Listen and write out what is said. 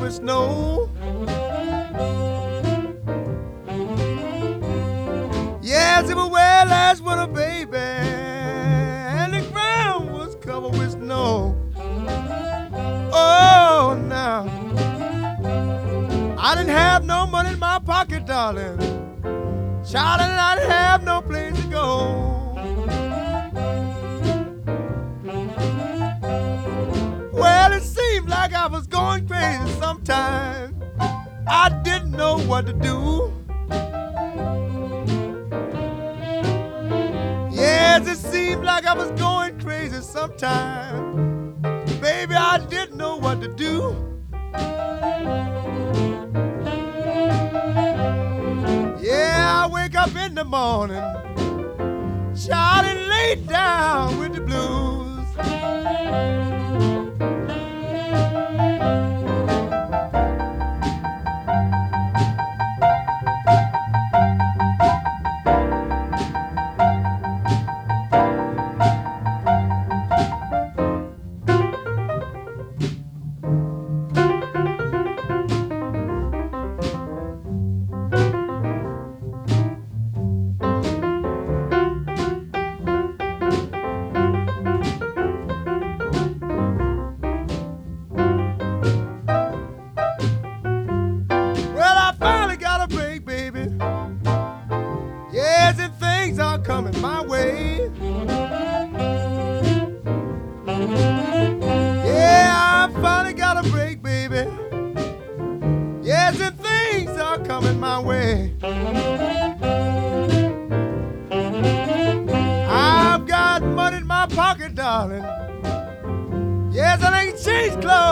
with snow. Yes, it was wet last winter, baby, and the ground was covered with snow. Oh, now I didn't have no money in my pocket, darling. Child, and I didn't have no place to go. Well, it seemed like I was going crazy sometimes. I didn't know what to do. Yes, it seemed like I was going crazy sometimes. Baby, I didn't know what to do. Yeah, I wake up in the morning, child, and lay down with the blues. Yes, and things are coming my way. Yeah, I finally got a break, baby. Yes, and things are coming my way. I've got money in my pocket, darling. Yes, I ain't changed clothes.